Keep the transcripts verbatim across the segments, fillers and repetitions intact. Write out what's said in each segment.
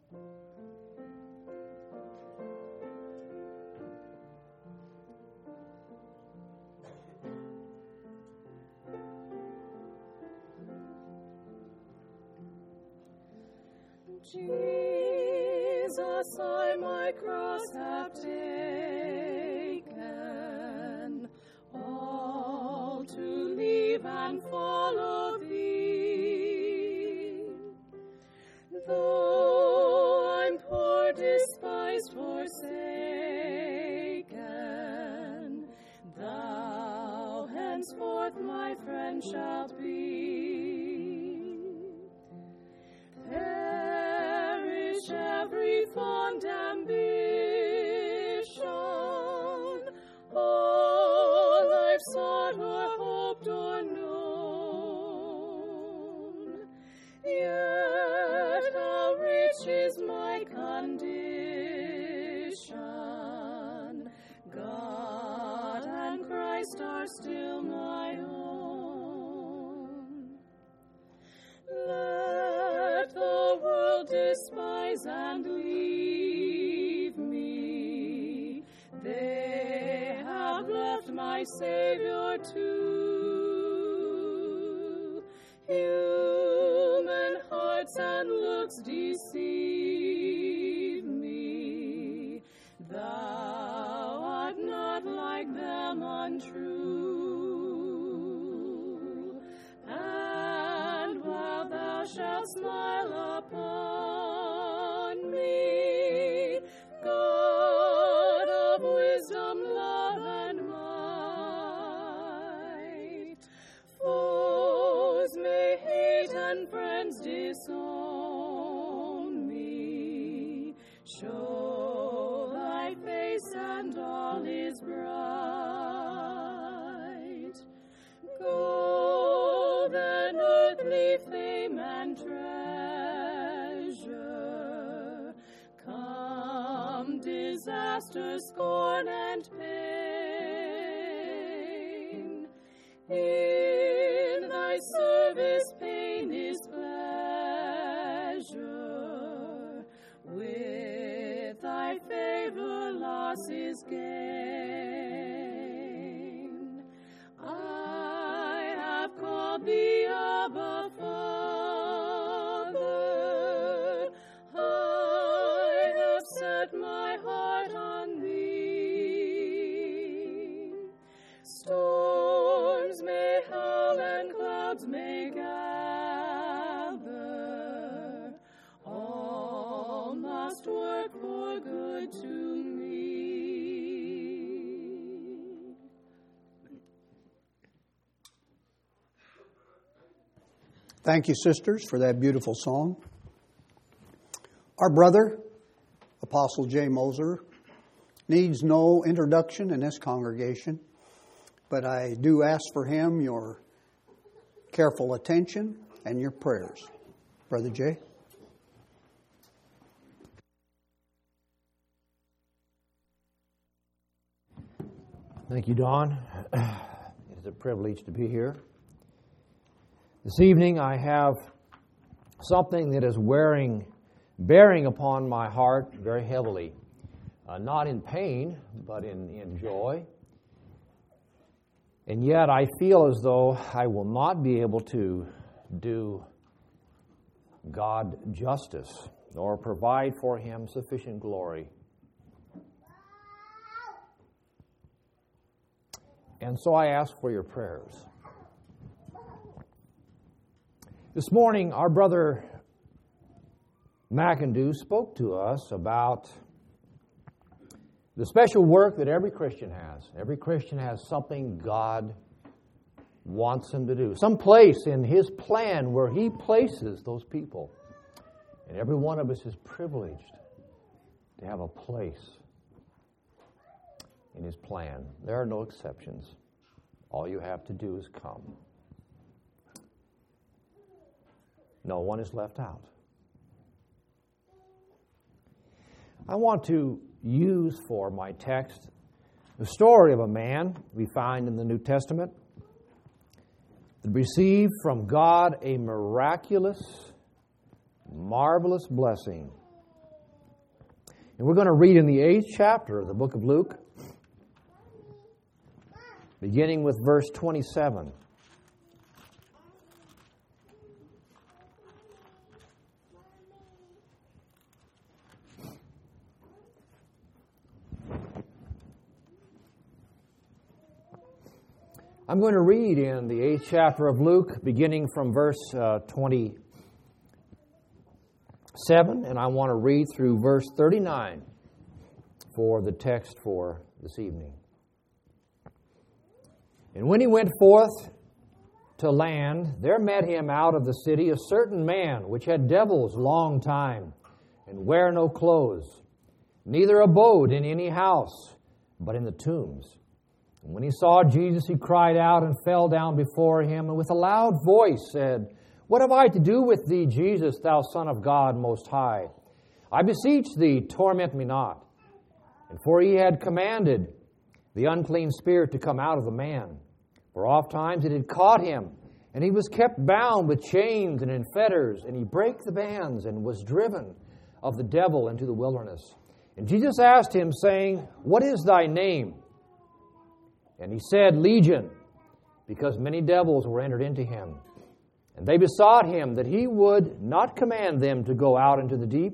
Jesus, I my cross have taken, all to leave and follow thee. Though I'm poor, despised, forsaken, thou henceforth my friend shalt be. Every fond ambition, all I've sought or hoped or known, yet how rich is my condition. God and Christ are still my own. Let the world despise and leave me, they have left my Savior too. Human hearts and looks deceive me, thou art not like them untrue. And while thou shalt smile upon me, God of wisdom, love, and might, foes may hate and friends disown me. Show thy face and all is bright. Go then, earthly fame and treasure, come disaster, scorn, and pain. In thy service pain is pleasure, with thy favor loss is gain. I have called thee Abba, Father, I have set my heart on thee. Storms may howl and clouds may gather, all must work for good to me. Thank you, sisters, for that beautiful song. Our brother, Apostle J. Moser, needs no introduction in this congregation, but I do ask for him your careful attention and your prayers. Brother J. Thank you, Don. It is a privilege to be here. This evening I have something that is wearing, bearing upon my heart very heavily. Uh, not in pain, but in, in joy. And yet I feel as though I will not be able to do God justice or provide for Him sufficient glory. And so I ask for your prayers. This morning, our brother McIndoe spoke to us about the special work that every Christian has. Every Christian has something God wants him to do. Some place in His plan where He places those people. And every one of us is privileged to have a place in His plan. There are no exceptions. All you have to do is come. No one is left out. I want to use for my text the story of a man we find in the New Testament that received from God a miraculous, marvelous blessing And we're going to read in the eighth chapter of the book of Luke, beginning with verse twenty-seven. I'm going to read in the eighth chapter of Luke, beginning from verse uh, twenty-seven, and I want to read through verse thirty-nine for the text for this evening. And when he went forth to land, there met him out of the city a certain man which had devils long time, and wear no clothes, neither abode in any house, but in the tombs. And when he saw Jesus, he cried out and fell down before him, and with a loud voice said, What have I to do with thee, Jesus, thou Son of God Most High? I beseech thee, torment me not. And for he had commanded the unclean spirit to come out of the man. For oft times it had caught him, and he was kept bound with chains and in fetters, and he brake the bands and was driven of the devil into the wilderness. And Jesus asked him, saying, What is thy name? And he said, Legion, because many devils were entered into him. And they besought him that he would not command them to go out into the deep.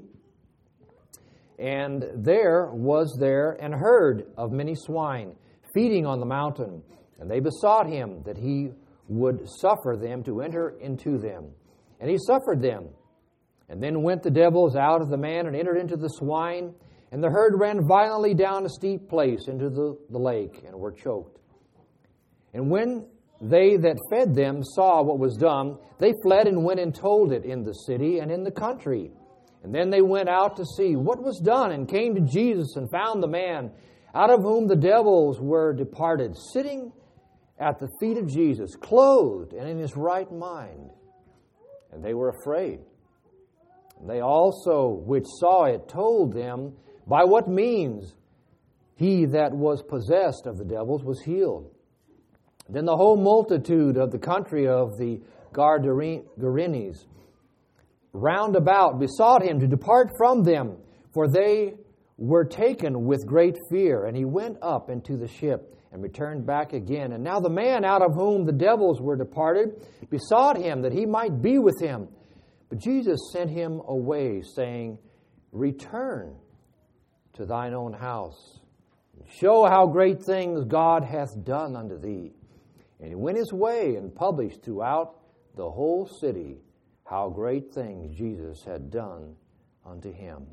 And there was there an herd of many swine feeding on the mountain. And they besought him that he would suffer them to enter into them. And he suffered them. And then went the devils out of the man and entered into the swine. And the herd ran violently down a steep place into the, the lake and were choked. And when they that fed them saw what was done, they fled and went and told it in the city and in the country. And then they went out to see what was done, and came to Jesus and found the man out of whom the devils were departed, sitting at the feet of Jesus, clothed and in his right mind. And they were afraid. And they also which saw it told them by what means he that was possessed of the devils was healed. Then the whole multitude of the country of the Gadarenes round about besought him to depart from them, for they were taken with great fear. And he went up into the ship and returned back again. And now the man out of whom the devils were departed besought him that he might be with him. But Jesus sent him away, saying, Return to thine own house, and show how great things God hath done unto thee. And he went his way and published throughout the whole city how great things Jesus had done unto him.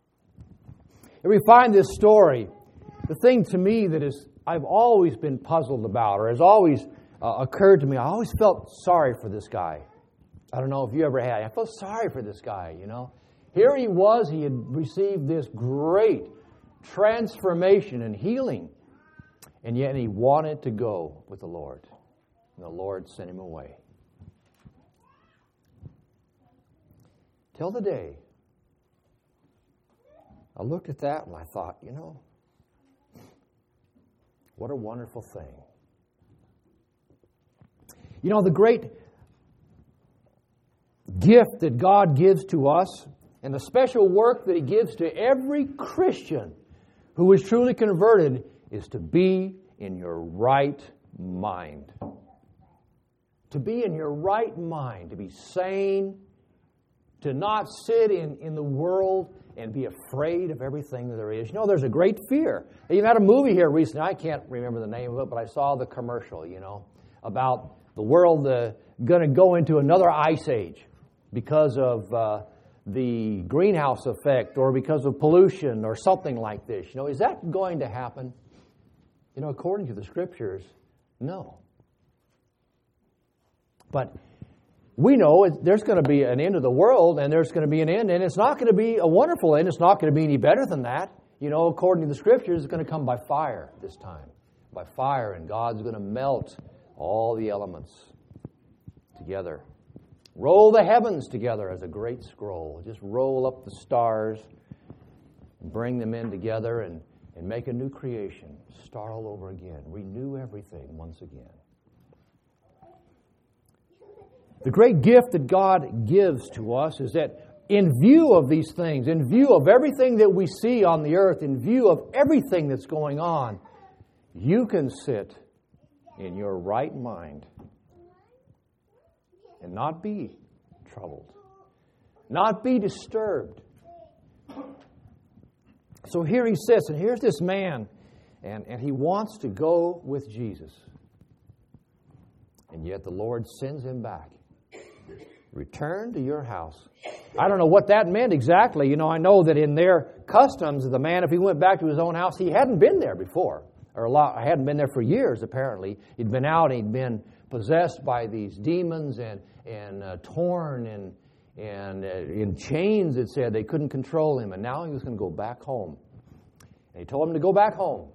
If we find this story, the thing to me that is I've always been puzzled about, or has always uh, occurred to me, I always felt sorry for this guy. I don't know if you ever had. I felt sorry for this guy, you know. Here he was, he had received this great transformation and healing, and yet he wanted to go with the Lord. And the Lord sent him away. Till the day I looked at that and I thought, you know, what a wonderful thing. You know, the great gift that God gives to us, and the special work that he gives to every Christian who is truly converted, is to be in your right mind. To be in your right mind, to be sane, to not sit in, in the world and be afraid of everything that there is. You know, there's a great fear. They even had a movie here recently. I can't remember the name of it, but I saw the commercial, you know, about the world uh, going to go into another ice age because of uh, the greenhouse effect or because of pollution or something like this. You know, is that going to happen? You know, according to the Scriptures, no. But we know it, there's going to be an end of the world, and there's going to be an end, and it's not going to be a wonderful end. It's not going to be any better than that. You know, according to the Scriptures, it's going to come by fire this time. By fire, and God's going to melt all the elements together. Roll the heavens together as a great scroll. Just roll up the stars, bring them in together, and, and make a new creation. Start all over again. Renew everything once again. The great gift that God gives to us is that in view of these things, in view of everything that we see on the earth, in view of everything that's going on, you can sit in your right mind and not be troubled, not be disturbed. So here he sits, and here's this man, and, and he wants to go with Jesus. And yet the Lord sends him back. Return to your house. I don't know what that meant exactly. You know, I know that in their customs, the man, if he went back to his own house, he hadn't been there before. Or a lot, I hadn't been there for years, apparently. He'd been out, he'd been possessed by these demons and, and uh, torn and, and uh, in chains, it said. They couldn't control him. And now he was going to go back home. And he told him to go back home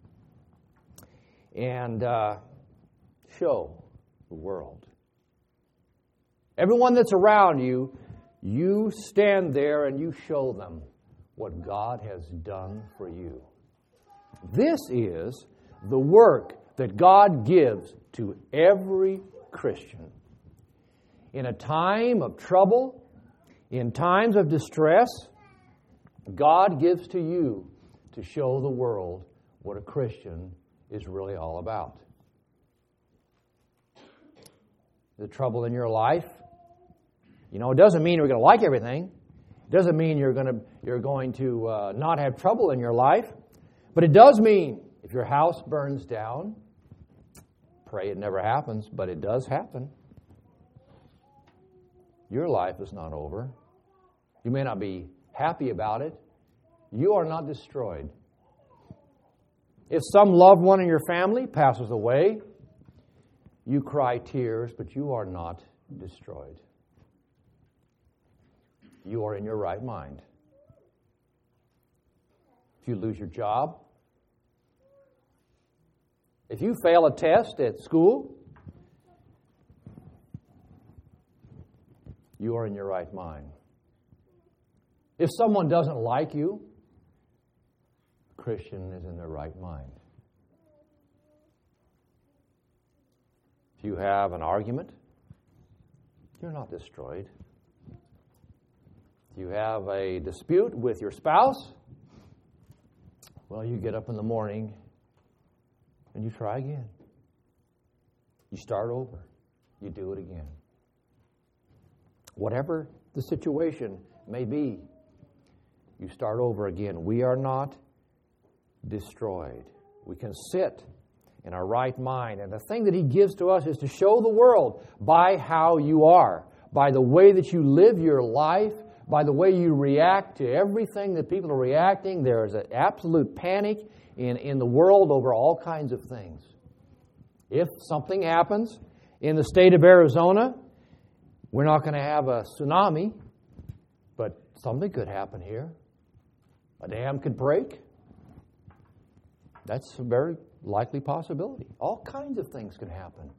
and uh, show the world. Everyone that's around you, you stand there and you show them what God has done for you. This is the work that God gives to every Christian. In a time of trouble, in times of distress, God gives to you to show the world what a Christian is really all about. The trouble in your life, you know, it doesn't mean you're going to like everything. It doesn't mean you're going to you're going to uh, not have trouble in your life. But it does mean if your house burns down, pray it never happens, but it does happen. Your life is not over. You may not be happy about it. You are not destroyed. If some loved one in your family passes away, you cry tears, but you are not destroyed. You are in your right mind. If you lose your job, if you fail a test at school, you are in your right mind. If someone doesn't like you, a Christian is in their right mind. If you have an argument, you're not destroyed. If you have a dispute with your spouse, well, you get up in the morning and you try again. You start over. You do it again. Whatever the situation may be, you start over again. We are not destroyed. We can sit in our right mind. And the thing that He gives to us is to show the world by how you are, by the way that you live your life, by the way you react to everything that people are reacting. There is an absolute panic in, in the world over all kinds of things. If something happens in the state of Arizona, we're not going to have a tsunami, but something could happen here. A dam could break. That's a very likely possibility. All kinds of things can happen.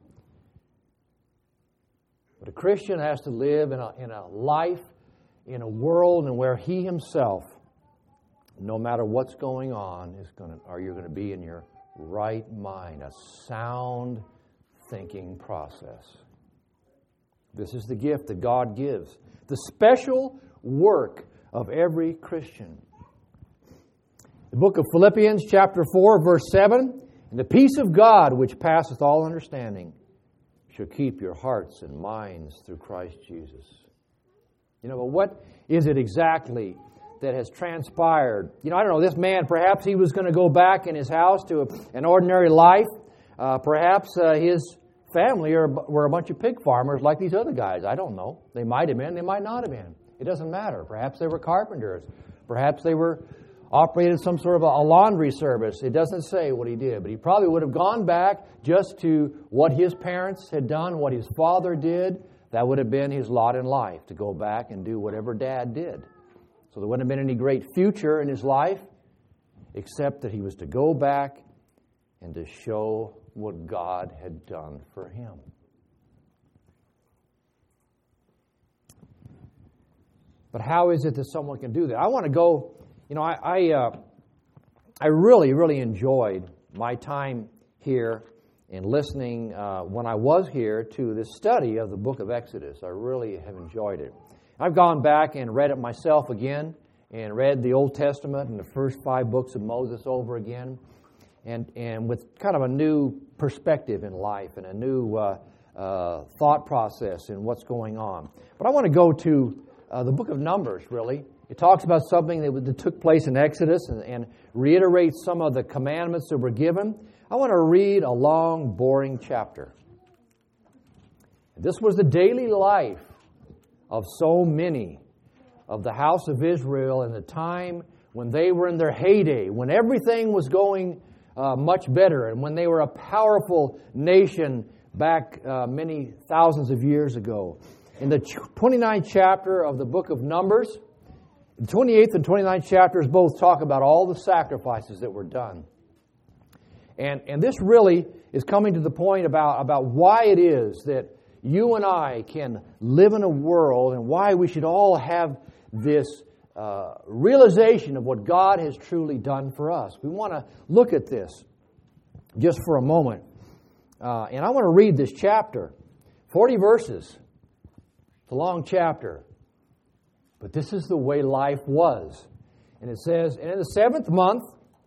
But a Christian has to live in a, in a life, in a world, and where he himself, no matter what's going on, is going to, or you're going to be in your right mind, a sound thinking process. This is the gift that God gives, the special work of every Christian. The book of Philippians, chapter four, verse seven, and the peace of God, which passeth all understanding, shall keep your hearts and minds through Christ Jesus. You know, but what is it exactly that has transpired? You know, I don't know, this man, perhaps he was going to go back in his house to a, an ordinary life. Uh, perhaps uh, his family are, were a bunch of pig farmers like these other guys. I don't know. They might have been, they might not have been. It doesn't matter. Perhaps they were carpenters. Perhaps they were operated some sort of a, a laundry service. It doesn't say what he did, but he probably would have gone back just to what his parents had done, what his father did. That would have been his lot in life, to go back and do whatever Dad did. So there wouldn't have been any great future in his life, except that he was to go back and to show what God had done for him. But how is it that someone can do that? I want to go, you know, I I, uh, I really, really enjoyed my time here in listening uh, when I was here to the study of the book of Exodus. I really have enjoyed it. I've gone back and read it myself again and read the Old Testament and the first five books of Moses over again, and, and with kind of a new perspective in life and a new uh, uh, thought process in what's going on. But I want to go to uh, the book of Numbers, really. It talks about something that, that took place in Exodus and, and reiterates some of the commandments that were given. I want to read a long, boring chapter. This was the daily life of so many of the house of Israel in the time when they were in their heyday, when everything was going uh, much better, and when they were a powerful nation back uh, many thousands of years ago. In the twenty-ninth chapter of the book of Numbers, the twenty-eighth and twenty-ninth chapters both talk about all the sacrifices that were done. And, and this really is coming to the point about, about why it is that you and I can live in a world and why we should all have this uh, realization of what God has truly done for us. We want to look at this just for a moment. Uh, and I want to read this chapter, forty verses. It's a long chapter. But this is the way life was. And it says, and in the seventh month,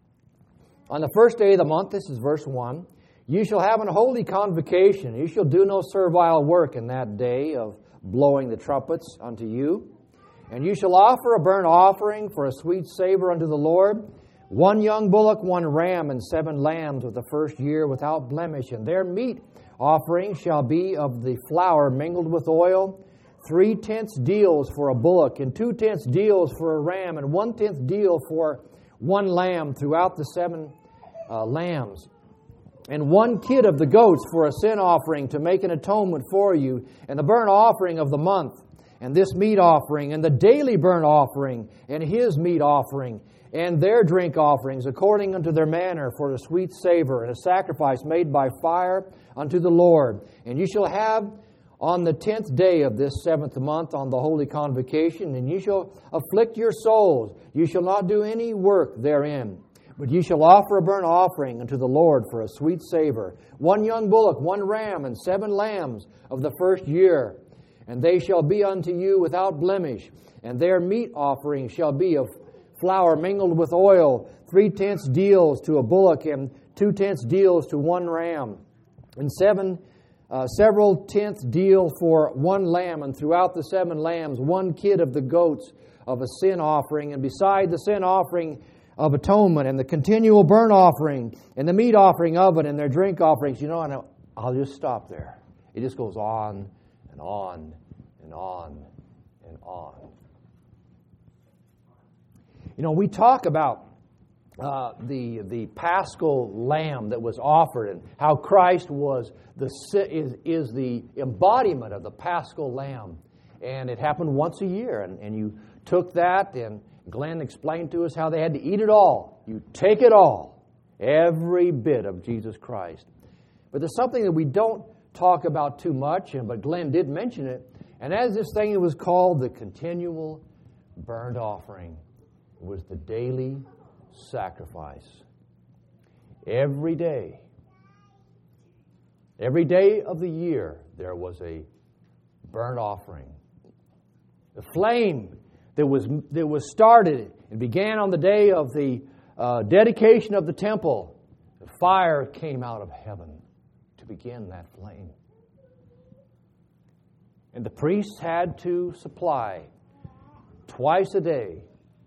on the first day of the month, this is verse one, you shall have an holy convocation. You shall do no servile work in that day of blowing the trumpets unto you. And you shall offer a burnt offering for a sweet savor unto the Lord. One young bullock, one ram, and seven lambs of the first year without blemish. And their meat offering shall be of the flour mingled with oil, three-tenths deals for a bullock, and two-tenths deals for a ram, and one-tenth deal for one lamb throughout the seven uh, lambs. And one kid of the goats for a sin offering to make an atonement for you, and the burnt offering of the month, and this meat offering, and the daily burnt offering, and his meat offering, and their drink offerings, according unto their manner, for a sweet savor, and a sacrifice made by fire unto the Lord. And you shall have on the tenth day of this seventh month on the holy convocation, and you shall afflict your souls. You shall not do any work therein. But you shall offer a burnt offering unto the Lord for a sweet savor. One young bullock, one ram, and seven lambs of the first year. And they shall be unto you without blemish. And their meat offering shall be of flour mingled with oil, three-tenths deals to a bullock, and two-tenths deals to one ram. And seven uh, several tenths deal for one lamb, and throughout the seven lambs, one kid of the goats of a sin offering, and beside the sin offering of atonement, and the continual burnt offering, and the meat offering of it, and their drink offerings. You know, and I'll just stop there. It just goes on and on and on and on. You know, we talk about uh, the the Paschal lamb that was offered, and how Christ was the is is the embodiment of the Paschal lamb, and it happened once a year, and, and you took that, and Glenn explained to us how they had to eat it all. You take it all, every bit of Jesus Christ. But there's something that we don't talk about too much, and but Glenn did mention it, and as this thing it was called the continual burnt offering. It was the daily sacrifice. Every day, every day of the year, there was a burnt offering. The flame that was that was started and began on the day of the uh, dedication of the temple. The fire came out of heaven to begin that flame. And the priests had to supply twice a day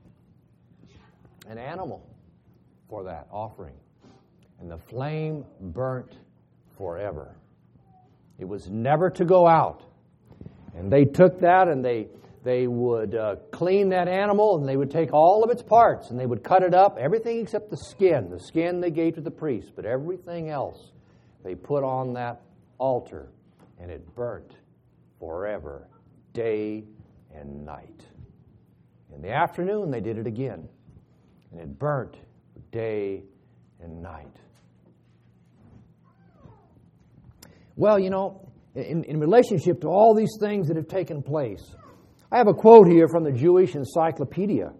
an animal for that offering. And the flame burnt forever. It was never to go out. And they took that and they they would uh, clean that animal, and they would take all of its parts and they would cut it up, everything except the skin. The skin they gave to the priest, but everything else they put on that altar, and it burnt forever, day and night. In the afternoon, they did it again, and it burnt day and night. Well, you know, in, in relationship to all these things that have taken place, I have a quote here from the Jewish Encyclopedia.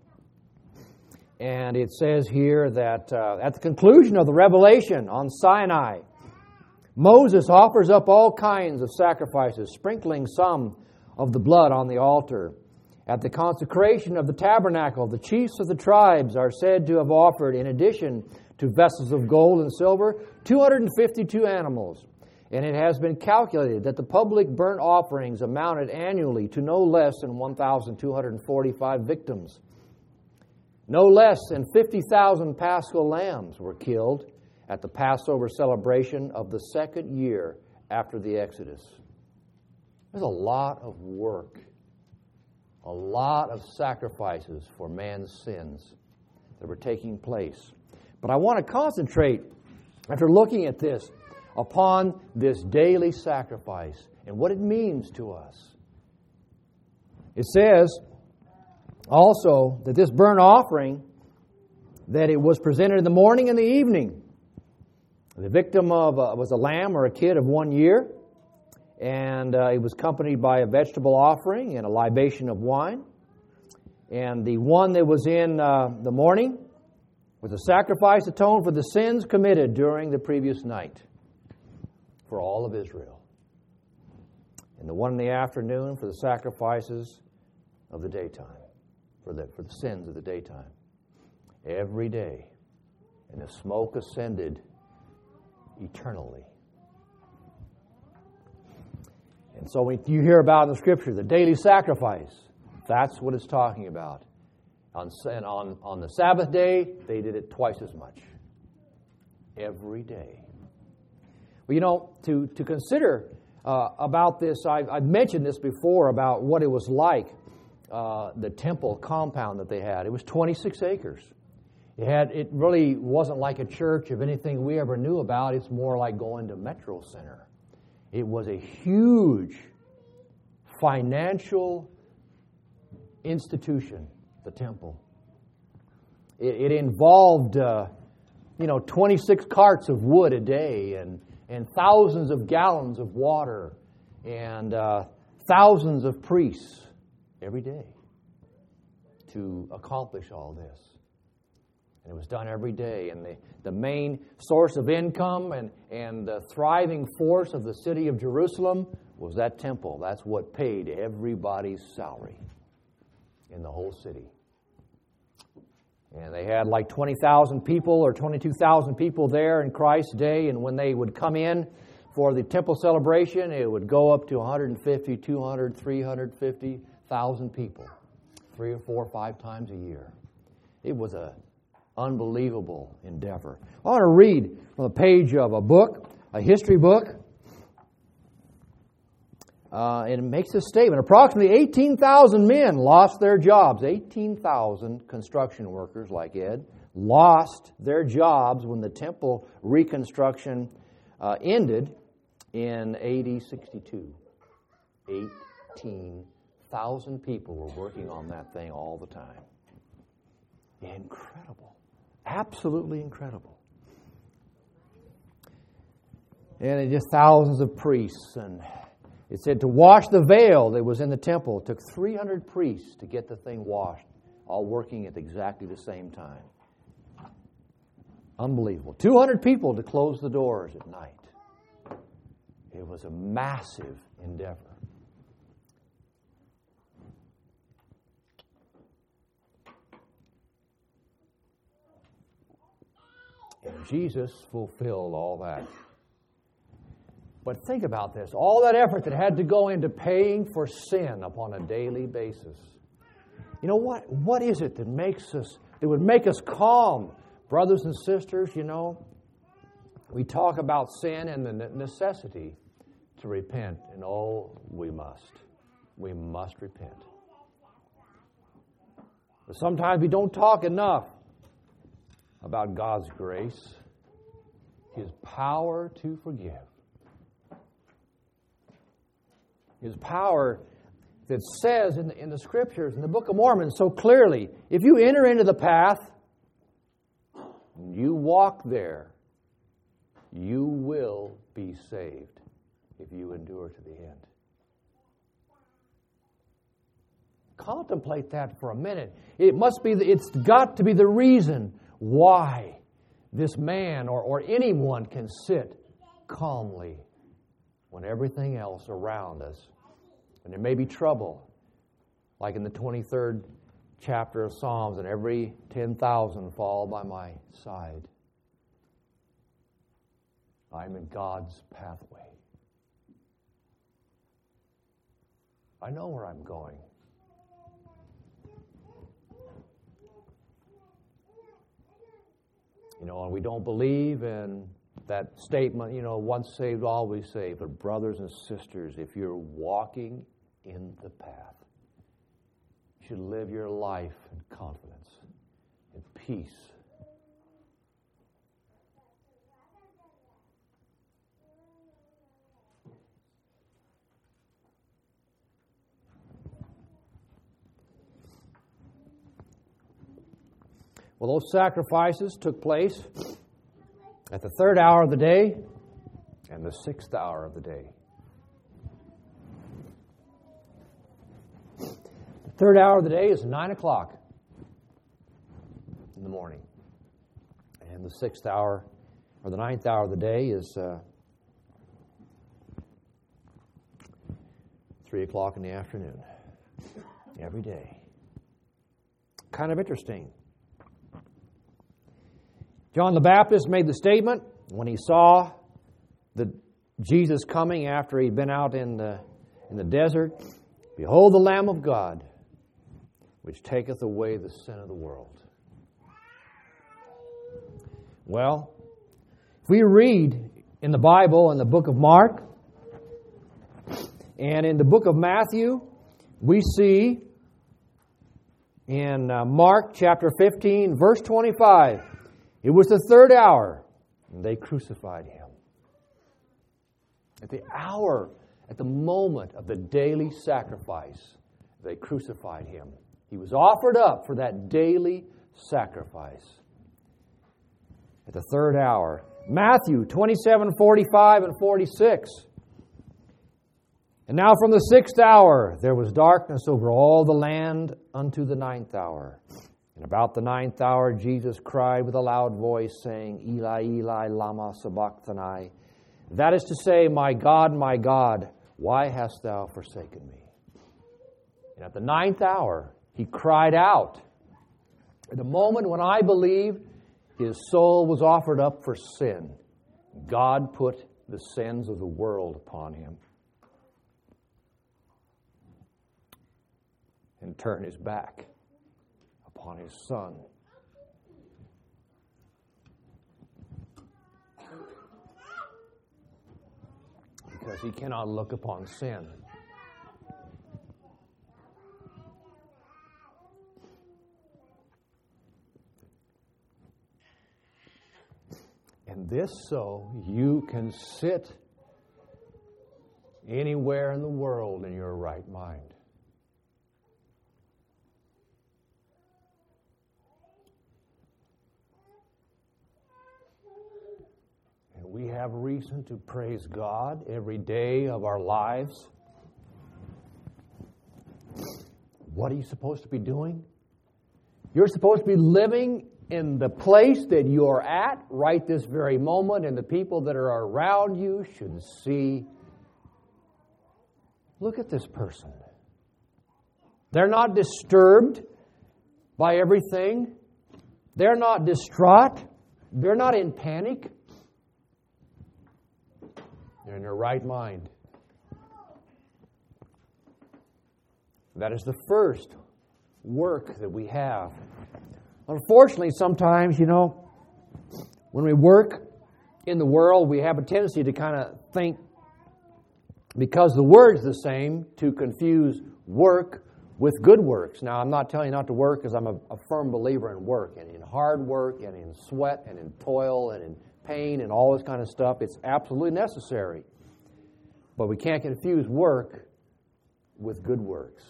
And it says here that uh, at the conclusion of the revelation on Sinai, Moses offers up all kinds of sacrifices, sprinkling some of the blood on the altar. At the consecration of the tabernacle, the chiefs of the tribes are said to have offered, in addition to vessels of gold and silver, two hundred fifty-two animals. And it has been calculated that the public burnt offerings amounted annually to no less than one thousand two hundred forty-five victims. No less than fifty thousand paschal lambs were killed at the Passover celebration of the second year after the Exodus. There's a lot of work, a lot of sacrifices for man's sins that were taking place. But I want to concentrate, after looking at this, upon this daily sacrifice and what it means to us. It says also that this burnt offering, that it was presented in the morning and the evening. The victim of uh, was a lamb or a kid of one year, and uh, it was accompanied by a vegetable offering and a libation of wine. And the one that was in uh, the morning was a sacrifice atoned for the sins committed during the previous night for all of Israel. And the one in the afternoon for the sacrifices of the daytime, for the, for the sins of the daytime. Every day. And the smoke ascended eternally. And so when you hear about in the Scripture the daily sacrifice, that's what it's talking about. On, on, on the Sabbath day, they did it twice as much. Every day. Well, you know, to, to consider uh, about this, I've, I've mentioned this before about what it was like, uh, the temple compound that they had. It was twenty-six acres. It had, it really wasn't like a church of anything we ever knew about. It's more like going to Metro Center. It was a huge financial institution, the temple. It, it involved, uh, you know, twenty-six carts of wood a day and, and thousands of gallons of water and uh, thousands of priests every day to accomplish all this. And it was done every day. And the, the main source of income and, and the thriving force of the city of Jerusalem was that temple. That's what paid everybody's salary in the whole city. And they had like twenty thousand people or twenty-two thousand people there in Christ's day. And when they would come in for the temple celebration, it would go up to one hundred fifty, two hundred, three hundred fifty thousand people. Three or four or five times a year. It was a unbelievable endeavor. I want to read from the page of a book, a history book. Uh, and it makes this statement. Approximately eighteen thousand men lost their jobs. eighteen thousand construction workers like Ed lost their jobs when the temple reconstruction uh, ended in A D sixty-two. eighteen thousand people were working on that thing all the time. Incredible. Absolutely incredible. And it just thousands of priests. And it said to wash the veil that was in the temple. It took three hundred priests to get the thing washed, all working at exactly the same time. Unbelievable. two hundred people to close the doors at night. It was a massive endeavor. And Jesus fulfilled all that. But think about this. All that effort that had to go into paying for sin upon a daily basis. You know what? What is it that makes us, that would make us calm? Brothers and sisters, you know, we talk about sin and the necessity to repent. And oh, we must. We must repent. But sometimes we don't talk enough about God's grace, His power to forgive. His power that says in the, in the Scriptures, in the Book of Mormon so clearly, if you enter into the path, you walk there, you will be saved if you endure to the end. Contemplate that for a minute. It must be, the, it's got to be the reason why this man or, or anyone can sit calmly when everything else around us And there may be trouble, like in the twenty-third chapter of Psalms, and every ten thousand fall by my side. I'm in God's pathway. I know where I'm going. You know, and we don't believe in that statement, you know, once saved, always saved. But brothers and sisters, if you're walking in the path, you should live your life in confidence, in peace. Well, those sacrifices took place at the third hour of the day and the sixth hour of the day. The third hour of the day is nine o'clock in the morning. And the sixth hour, or the ninth hour of the day is uh, three o'clock in the afternoon. Every day. Kind of interesting. John the Baptist made the statement when he saw the Jesus coming after he'd been out in the, in the desert. Behold the Lamb of God, which taketh away the sin of the world. Well, if we read in the Bible, in the book of Mark, and in the book of Matthew, we see in uh, Mark chapter fifteen, verse twenty-five, it was the third hour, and they crucified him. At the hour, at the moment of the daily sacrifice, they crucified him. He was offered up for that daily sacrifice. At the third hour. Matthew twenty-seven, forty-five and forty-six. And now from the sixth hour there was darkness over all the land unto the ninth hour. And about the ninth hour, Jesus cried with a loud voice, saying, Eli, Eli, lama sabachthani. That is to say, my God, my God, why hast thou forsaken me? And at the ninth hour, he cried out. At the moment when I believed his soul was offered up for sin, God put the sins of the world upon him and turned his back upon his Son. Because he cannot look upon sin. And this so you can sit anywhere in the world in your right mind. We have reason to praise God every day of our lives. What are you supposed to be doing? You're supposed to be living in the place that you're at right this very moment, and the people that are around you should see, look at this person. They're not disturbed by everything. They're not distraught. They're not in panic. They're in their right mind. That is the first work that we have. Unfortunately, sometimes, you know, when we work in the world, we have a tendency to kind of think, because the word's the same, to confuse work with good works. Now, I'm not telling you not to work, because I'm a, a firm believer in work, and in hard work, and in sweat, and in toil, and in pain, and all this kind of stuff. It's absolutely necessary. But we can't confuse work with good works.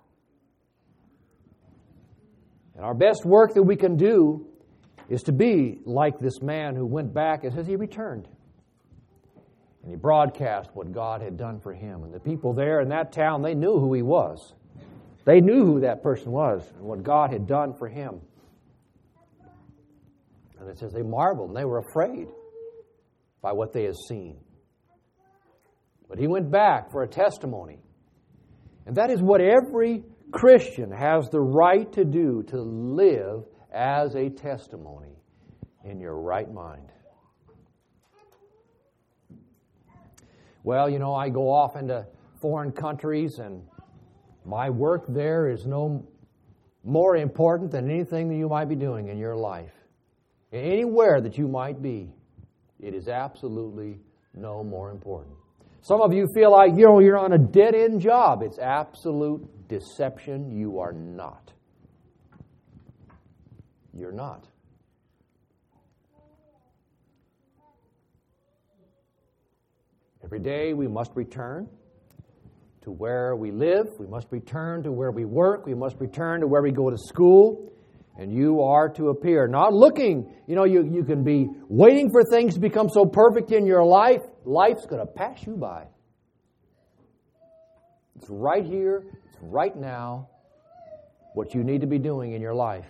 And our best work that we can do is to be like this man who went back, it says he returned. And he broadcast what God had done for him. And the people there in that town, they knew who he was. They knew who that person was and what God had done for him. And it says they marveled and they were afraid by what they had seen. But he went back for a testimony. And that is what every Christian has the right to do, to live as a testimony in your right mind. Well, you know, I go off into foreign countries, and my work there is no more important than anything that you might be doing in your life. Anywhere that you might be, it is absolutely no more important. Some of you feel like, you know, you're on a dead-end job. It's absolute deception. You are not. You're not. Every day we must return to where we live. We must return to where we work. We must return to where we go to school. And you are to appear. Not looking, you know, you, you can be waiting for things to become so perfect in your life. Life's going to pass you by. It's right here. It's right now what you need to be doing in your life.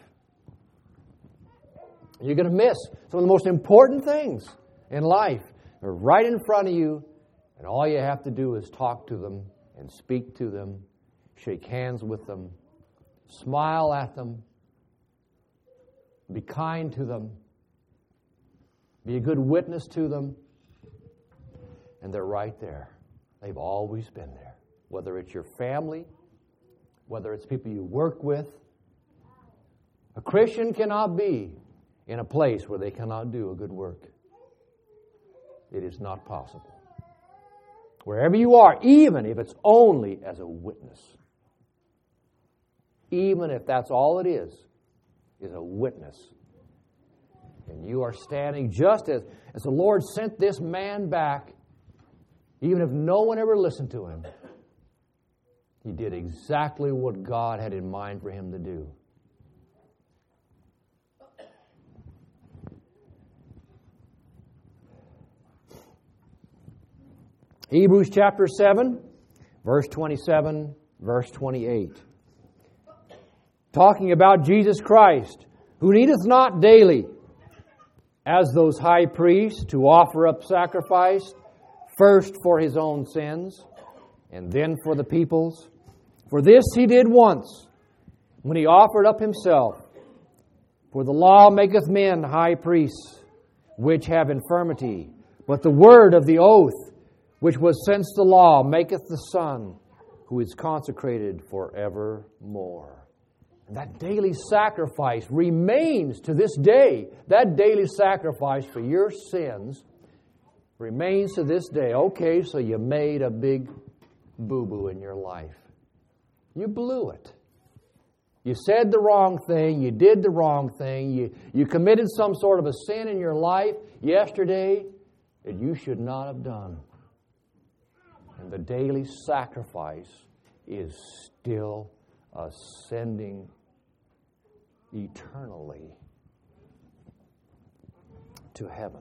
You're going to miss some of the most important things in life. They're right in front of you. And all you have to do is talk to them and speak to them, shake hands with them, smile at them, be kind to them, be a good witness to them, and they're right there. They've always been there. Whether it's your family, whether it's people you work with, a Christian cannot be in a place where they cannot do a good work. It is not possible. Wherever you are, even if it's only as a witness, even if that's all it is, is a witness. And you are standing just as, as the Lord sent this man back, even if no one ever listened to him. He did exactly what God had in mind for him to do. Hebrews chapter seven, verse twenty-seven, verse twenty-eight. Talking about Jesus Christ, who needeth not daily, as those high priests, to offer up sacrifice, first for his own sins, and then for the people's. For this he did once, when he offered up himself. For the law maketh men high priests, which have infirmity. But the word of the oath, which was since the law, maketh the Son, who is consecrated forevermore. And that daily sacrifice remains to this day. That daily sacrifice for your sins remains to this day. Okay, so you made a big boo-boo in your life. You blew it. You said the wrong thing. You did the wrong thing. You, you committed some sort of a sin in your life yesterday that you should not have done. And the daily sacrifice is still ascending eternally to heaven.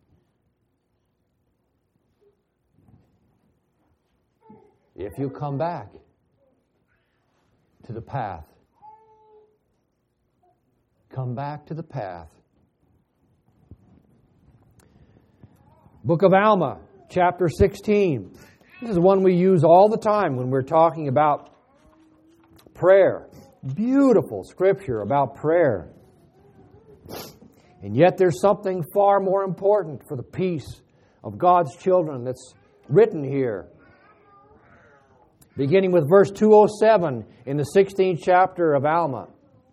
If you come back to the path, come back to the path. Book of Alma, chapter sixteen. This is one we use all the time when we're talking about prayer. Beautiful scripture about prayer. And yet there's something far more important for the peace of God's children that's written here. Beginning with verse two oh seven in the sixteenth chapter of Alma.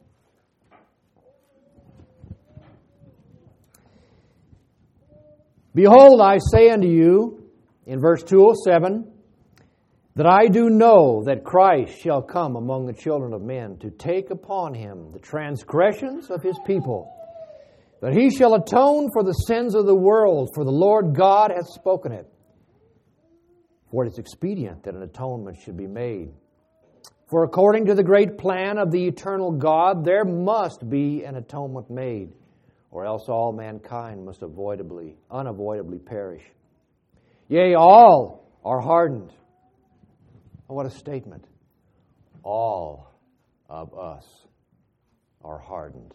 Behold, I say unto you, in verse two oh seven, that I do know that Christ shall come among the children of men to take upon him the transgressions of his people, that he shall atone for the sins of the world, for the Lord God hath spoken it. For it is expedient that an atonement should be made. For according to the great plan of the eternal God, there must be an atonement made, or else all mankind must avoidably, unavoidably perish. Yea, all are hardened. Oh, what a statement. All of us are hardened.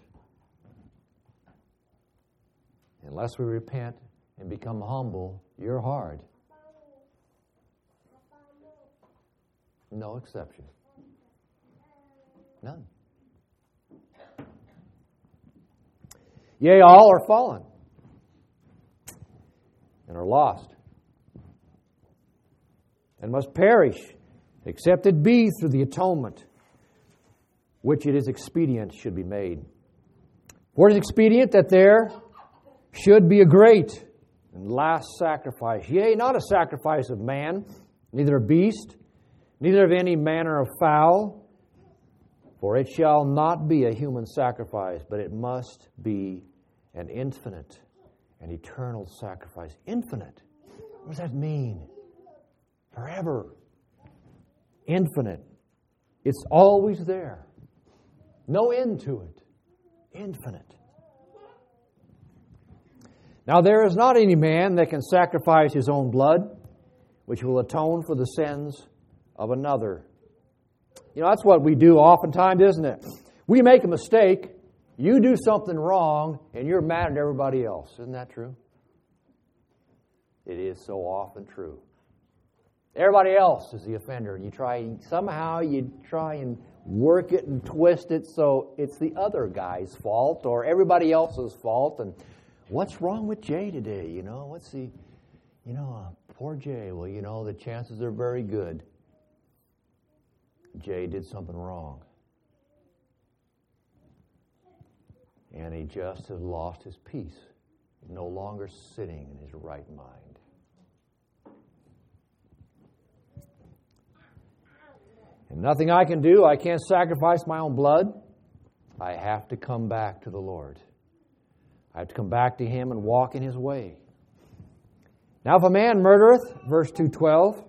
Unless we repent and become humble, you're hard. No exception. None. Yea, all are fallen and are lost, and must perish, except it be through the atonement which it is expedient should be made. For it is expedient that there should be a great and last sacrifice, yea, not a sacrifice of man, neither of beast, neither of any manner of fowl, for it shall not be a human sacrifice, but it must be an infinite and eternal sacrifice. Infinite. What does that mean? Forever. Infinite. It's always there. No end to it. Infinite. Now there is not any man that can sacrifice his own blood, which will atone for the sins of another. You know, that's what we do oftentimes, isn't it? We make a mistake, you do something wrong, and you're mad at everybody else. Isn't that true? It is so often true. Everybody else is the offender, and you try, somehow you try and work it and twist it so it's the other guy's fault or everybody else's fault. And what's wrong with Jay today? You know, what's the, you know, uh, poor Jay. Well, you know, the chances are very good Jay did something wrong. And he just has lost his peace. He's no longer sitting in his right mind. And nothing I can do. I can't sacrifice my own blood. I have to come back to the Lord. I have to come back to Him and walk in His way. Now if a man murdereth, verse two twelve,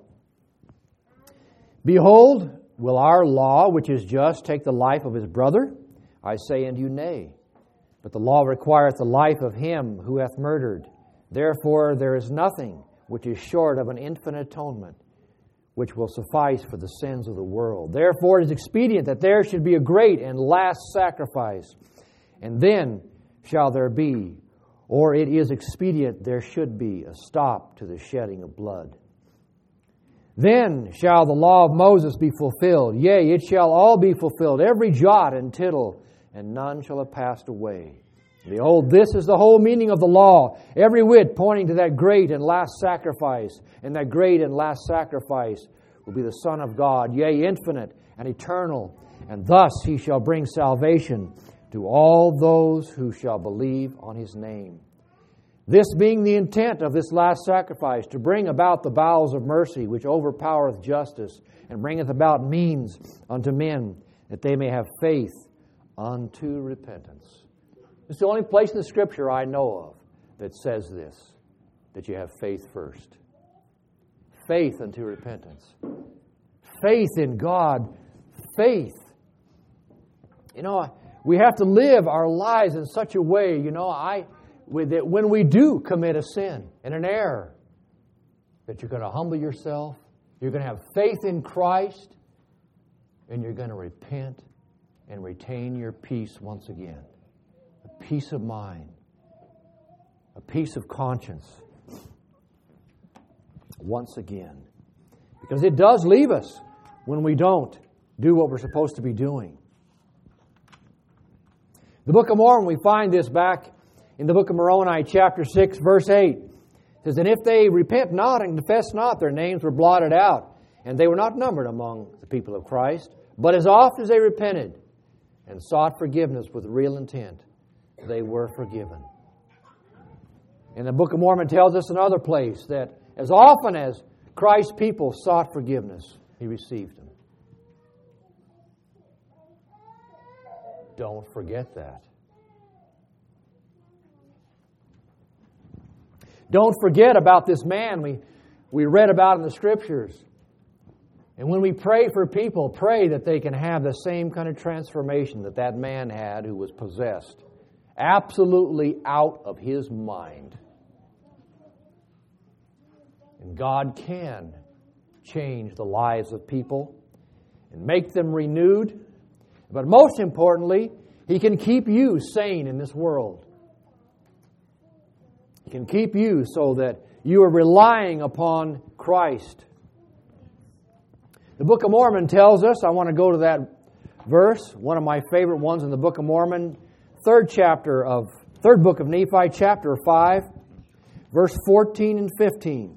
behold, will our law, which is just, take the life of his brother? I say unto you, nay. But the law requireth the life of him who hath murdered. Therefore there is nothing which is short of an infinite atonement, which will suffice for the sins of the world. Therefore it is expedient that there should be a great and last sacrifice, and then shall there be, or it is expedient there should be, a stop to the shedding of blood. Then shall the law of Moses be fulfilled. Yea, it shall all be fulfilled, every jot and tittle, and none shall have passed away. Behold, this is the whole meaning of the law, every whit pointing to that great and last sacrifice. And that great and last sacrifice will be the Son of God, yea, infinite and eternal. And thus He shall bring salvation to all those who shall believe on His name. This being the intent of this last sacrifice, to bring about the bowels of mercy, which overpowereth justice, and bringeth about means unto men, that they may have faith unto repentance. It's the only place in the Scripture I know of that says this, that you have faith first. Faith unto repentance. Faith in God. Faith. You know, we have to live our lives in such a way, you know, I... that when we do commit a sin and an error, that you're going to humble yourself, you're going to have faith in Christ, and you're going to repent and retain your peace once again. A peace of mind, a peace of conscience once again. Because it does leave us when we don't do what we're supposed to be doing. The Book of Mormon, we find this back in the book of Moroni, chapter six, verse eight. It says, and if they repent not and confess not, their names were blotted out, and they were not numbered among the people of Christ. But as oft as they repented and sought forgiveness with real intent, they were forgiven. And the Book of Mormon tells us another place that as often as Christ's people sought forgiveness, He received them. Don't forget that. Don't forget about this man we, we read about in the Scriptures. And when we pray for people, pray that they can have the same kind of transformation that that man had who was possessed. Absolutely out of his mind. And God can change the lives of people and make them renewed. But most importantly, He can keep you sane in this world. He can keep you so that you are relying upon Christ. The Book of Mormon tells us, I want to go to that verse, one of my favorite ones in the Book of Mormon, third chapter of, third book of Nephi, chapter five, verse fourteen and fifteen.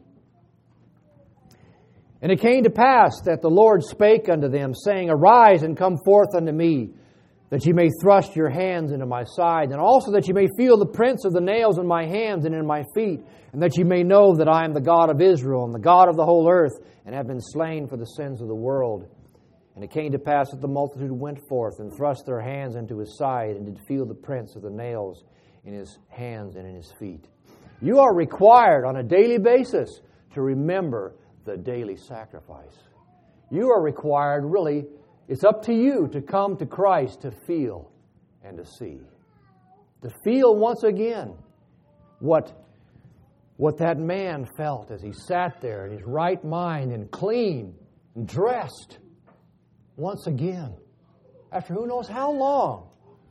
And it came to pass that the Lord spake unto them, saying, Arise and come forth unto me, that ye may thrust your hands into my side, and also that ye may feel the prints of the nails in my hands and in my feet, and that ye may know that I am the God of Israel, and the God of the whole earth, and have been slain for the sins of the world. And it came to pass that the multitude went forth, and thrust their hands into his side, and did feel the prints of the nails in his hands and in his feet. You are required on a daily basis to remember the daily sacrifice. You are required, really, it's up to you to come to Christ to feel and to see. To feel once again what, what that man felt as he sat there in his right mind and clean and dressed once again. After who knows how long.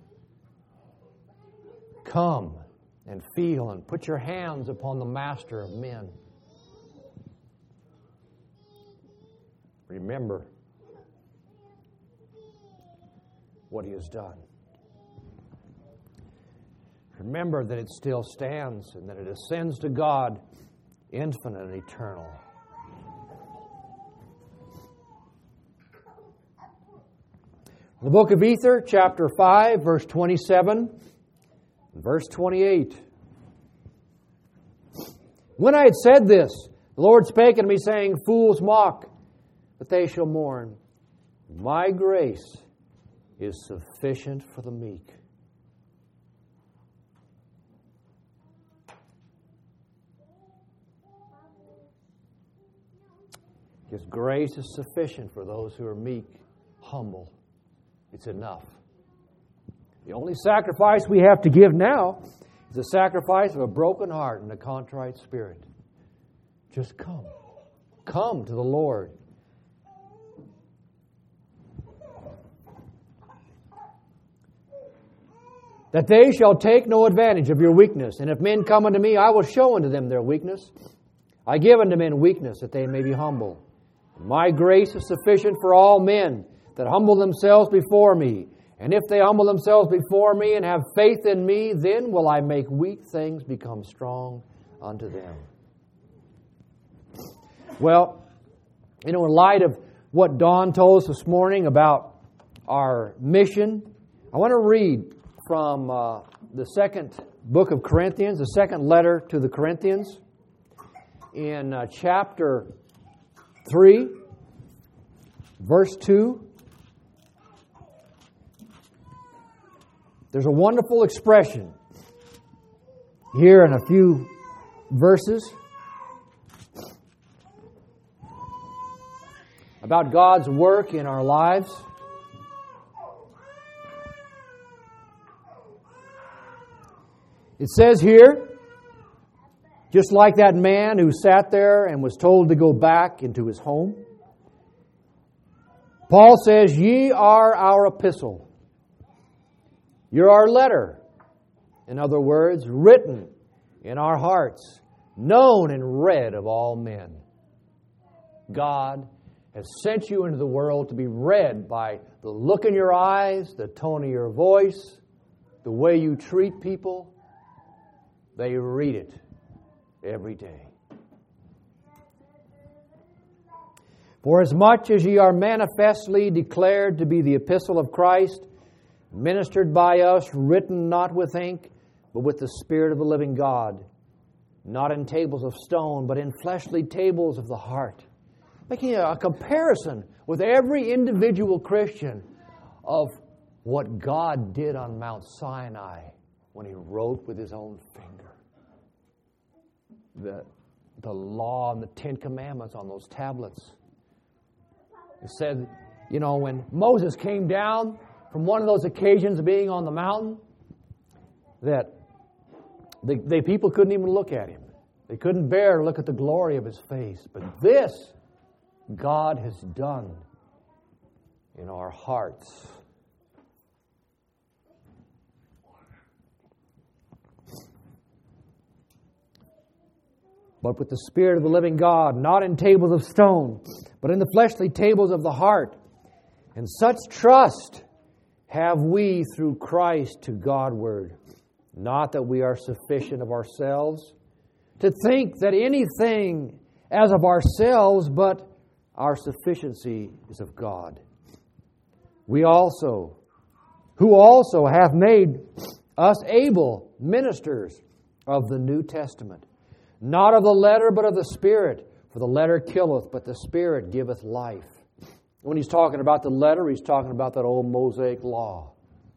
Come and feel and put your hands upon the Master of men. Remember what he has done. Remember that it still stands and that it ascends to God, infinite and eternal. The book of Ether, chapter five, verse twenty-seven, and verse twenty-eight. When I had said this, the Lord spake unto me, saying, Fools mock, but they shall mourn. My grace is sufficient for the meek. His grace is sufficient for those who are meek, humble. It's enough. The only sacrifice we have to give now is the sacrifice of a broken heart and a contrite spirit. Just come. Come to the Lord. That they shall take no advantage of your weakness. And if men come unto me, I will show unto them their weakness. I give unto men weakness, that they may be humble. My grace is sufficient for all men that humble themselves before me. And if they humble themselves before me and have faith in me, then will I make weak things become strong unto them. Well, you know, in light of what Don told us this morning about our mission, I want to read from uh, the second book of Corinthians, the second letter to the Corinthians, in uh, chapter three, verse two. There's a wonderful expression here in a few verses about God's work in our lives. It says here, just like that man who sat there and was told to go back into his home, Paul says, Ye are our epistle. You're our letter. In other words, written in our hearts, known and read of all men. God has sent you into the world to be read by the look in your eyes, the tone of your voice, the way you treat people. They read it every day. For as much as ye are manifestly declared to be the epistle of Christ, ministered by us, written not with ink, but with the Spirit of the living God, not in tables of stone, but in fleshly tables of the heart. Making a comparison with every individual Christian of what God did on Mount Sinai when He wrote with His own finger. The, the law and the Ten Commandments on those tablets. It said, you know, when Moses came down from one of those occasions of being on the mountain, that the, the people couldn't even look at him. They couldn't bear to look at the glory of his face. But this God has done in our hearts. but with the Spirit of the living God, not in tables of stone, but in the fleshly tables of the heart. And such trust have we through Christ to Godward. Not that we are sufficient of ourselves to think that anything as of ourselves, but our sufficiency is of God. We also, who also hath made us able ministers of the New Testament, not of the letter, but of the Spirit. For the letter killeth, but the Spirit giveth life. When he's talking about the letter, he's talking about that old Mosaic law.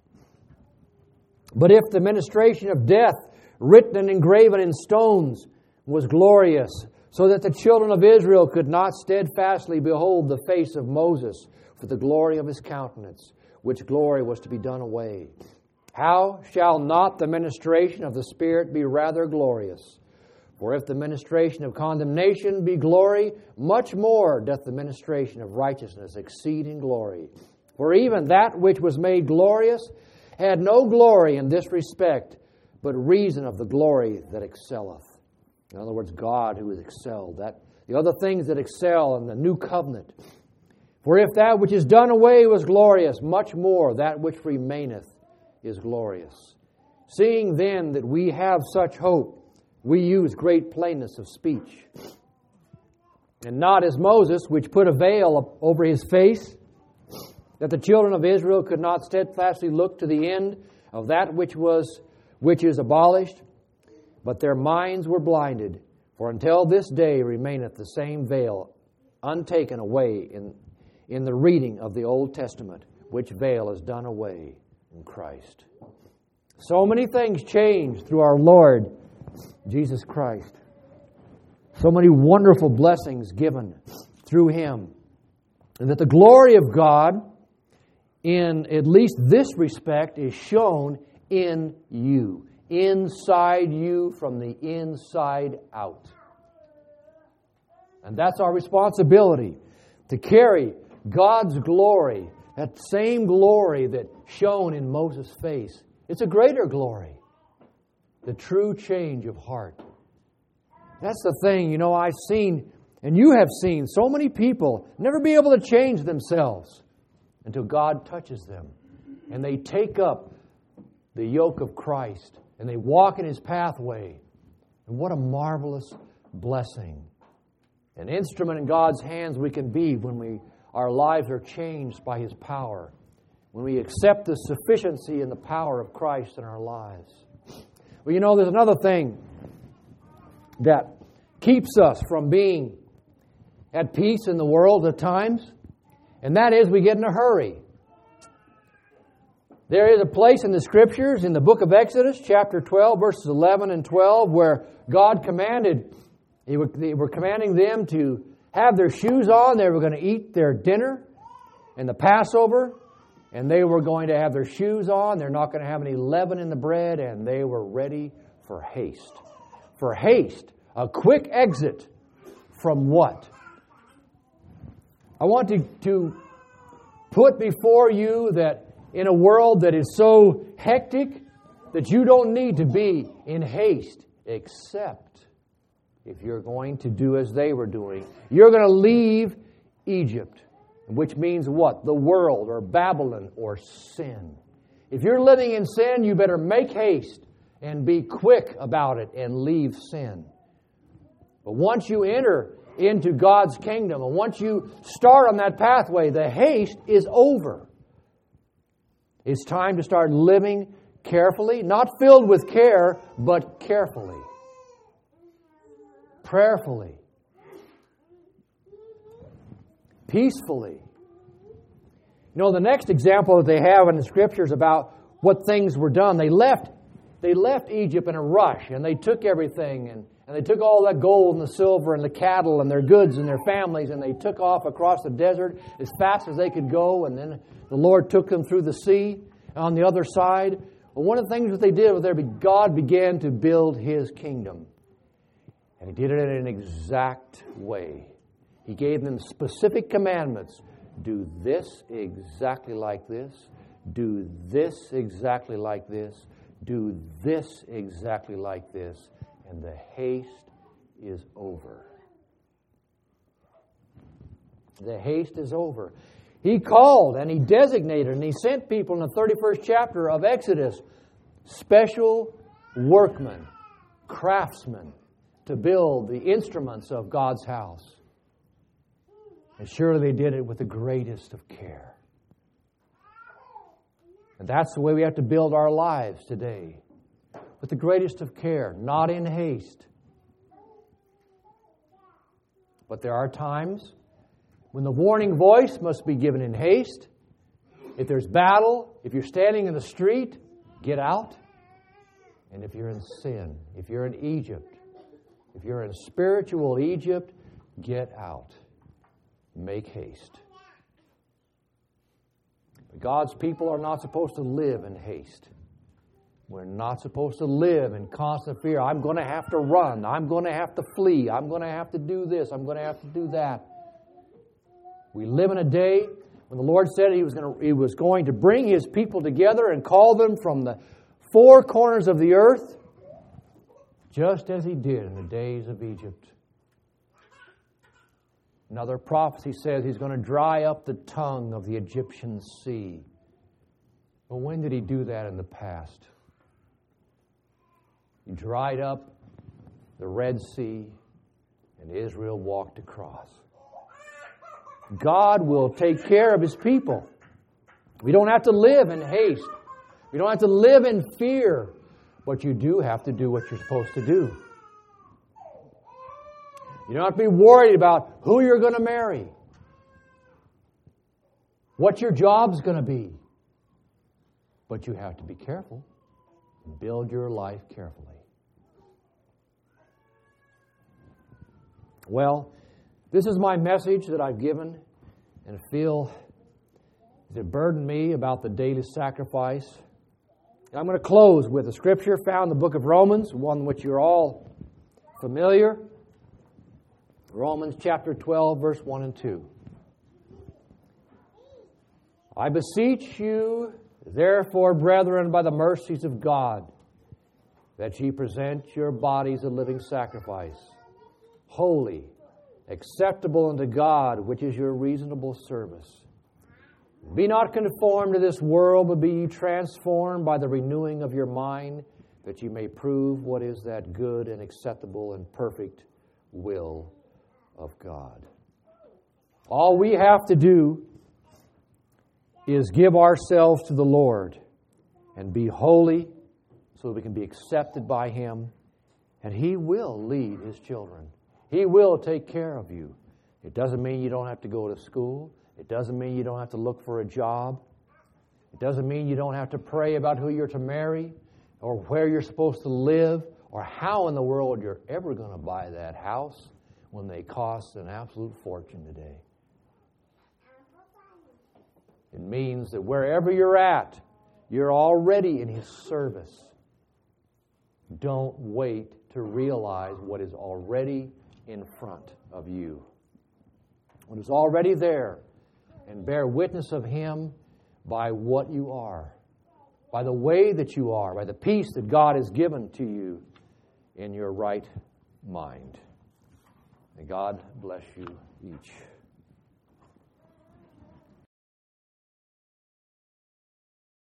But if the ministration of death, written and engraven in stones, was glorious, so that the children of Israel could not steadfastly behold the face of Moses for the glory of his countenance, which glory was to be done away, how shall not the ministration of the Spirit be rather glorious? For if the ministration of condemnation be glory, much more doth the ministration of righteousness exceed in glory. For even that which was made glorious had no glory in this respect, but reason of the glory that excelleth. In other words, God who is excelled. That the other things that excel in the new covenant. For if that which is done away was glorious, much more that which remaineth is glorious. Seeing then that we have such hope, we use great plainness of speech. And not as Moses, which put a veil over his face, that the children of Israel could not steadfastly look to the end of that which was which is abolished, but their minds were blinded. For until this day remaineth the same veil untaken away in, in the reading of the Old Testament, which veil is done away in Christ. So many things changed through our Lord Jesus Christ. So many wonderful blessings given through Him. And that the glory of God, in at least this respect, is shown in you. Inside you, from the inside out. And that's our responsibility, to carry God's glory, that same glory that shone in Moses' face. It's a greater glory. The true change of heart. That's the thing, you know, I've seen, and you have seen, so many people never be able to change themselves until God touches them. And they take up the yoke of Christ, and they walk in His pathway. And what a marvelous blessing. An instrument in God's hands we can be when we our lives are changed by His power. When we accept the sufficiency and the power of Christ in our lives. Well, you know, there's another thing that keeps us from being at peace in the world at times, and that is we get in a hurry. There is a place in the Scriptures, in the book of Exodus, chapter twelve, verses eleven and twelve, where God commanded, He were, they were commanding them to have their shoes on. They were going to eat their dinner and the Passover, and they were going to have their shoes on. They're not going to have any leaven in the bread, and they were ready for haste. For haste, a quick exit from what? I want to, to put before you that in a world that is so hectic that you don't need to be in haste, except if you're going to do as they were doing. You're going to leave Egypt, which means what? The world or Babylon or sin. If you're living in sin, you better make haste and be quick about it and leave sin. But once you enter into God's kingdom, and once you start on that pathway, the haste is over. It's time to start living carefully, not filled with care, but carefully, prayerfully, peacefully. You know, the next example that they have in the Scriptures about what things were done, they left they left Egypt in a rush, and they took everything, and, and they took all that gold and the silver and the cattle and their goods and their families, and they took off across the desert as fast as they could go, and then the Lord took them through the sea on the other side. Well, one of the things that they did was there, God began to build His kingdom. And He did it in an exact way. He gave them specific commandments. Do this exactly like this. Do this exactly like this. Do this exactly like this. And the haste is over. The haste is over. He called and He designated and He sent people in the thirty-first chapter of Exodus, special workmen, craftsmen, to build the instruments of God's house. And surely they did it with the greatest of care. And that's the way we have to build our lives today. With the greatest of care, not in haste. But there are times when the warning voice must be given in haste. If there's battle, if you're standing in the street, get out. And if you're in sin, if you're in Egypt, if you're in spiritual Egypt, get out. Make haste. But God's people are not supposed to live in haste. We're not supposed to live in constant fear. I'm going to have to run. I'm going to have to flee. I'm going to have to do this. I'm going to have to do that. We live in a day when the Lord said He was going to, He was going to bring His people together and call them from the four corners of the earth, just as He did in the days of Egypt. Another prophecy says He's going to dry up the tongue of the Egyptian sea. But when did He do that in the past? He dried up the Red Sea, and Israel walked across. God will take care of His people. We don't have to live in haste. We don't have to live in fear. But you do have to do what you're supposed to do. You don't have to be worried about who you're going to marry, what your job's going to be. But you have to be careful. Build your life carefully. Well, this is my message that I've given, and I feel it burdened me about the daily sacrifice. I'm going to close with a scripture found in the book of Romans, one which you're all familiar. Romans chapter twelve, verse one and two. I beseech you, therefore, brethren, by the mercies of God, that ye present your bodies a living sacrifice, holy, acceptable unto God, which is your reasonable service. Be not conformed to this world, but be ye transformed by the renewing of your mind, that ye may prove what is that good and acceptable and perfect will of God. All we have to do is give ourselves to the Lord and be holy so that we can be accepted by Him, and He will lead His children. He will take care of you. It doesn't mean you don't have to go to school. It doesn't mean you don't have to look for a job. It doesn't mean you don't have to pray about who you're to marry or where you're supposed to live or how in the world you're ever going to buy that house when they cost an absolute fortune today. It means that wherever you're at, you're already in His service. Don't wait to realize what is already in front of you. What is already there, and bear witness of Him by what you are, by the way that you are, by the peace that God has given to you in your right mind. May God bless you each.